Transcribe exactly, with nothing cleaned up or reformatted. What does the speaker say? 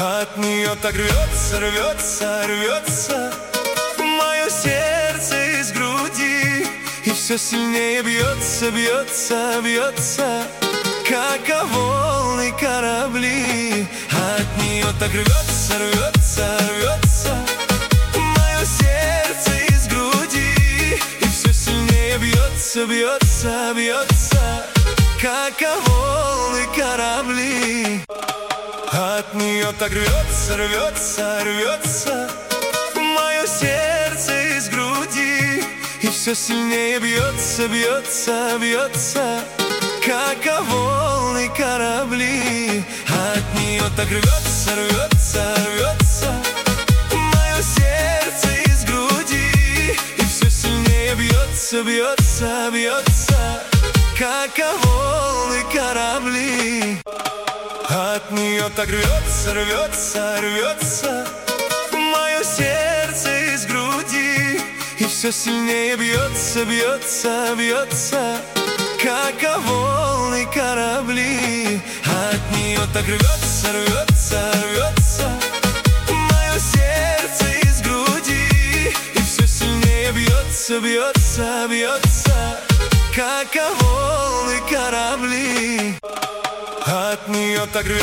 От нее так рвется, рвется, рвется мое сердце из груди, и все сильнее бьется, бьется, бьется, как волны корабли. От нее так рвется, рвется, рвется мое сердце из груди, и все сильнее бьется, бьется, бьется, как волны корабли. От нее так рвется, рвется, рвется мое сердце из груди, и все сильнее бьется, бьется, бьется, как волны корабли. От нее так рвется, рвется, рвется мое сердце из груди, и все сильнее бьется, бьется, бьется, как волны корабли. От нее так рвется, рвется, рвется мое сердце из груди, и все сильнее бьется, бьется, бьется, как волны корабли. От нее так рвется, рвется, рвется мое сердце из груди, и все сильнее бьется, бьется, бьется, как волны корабли. От нее так рвется.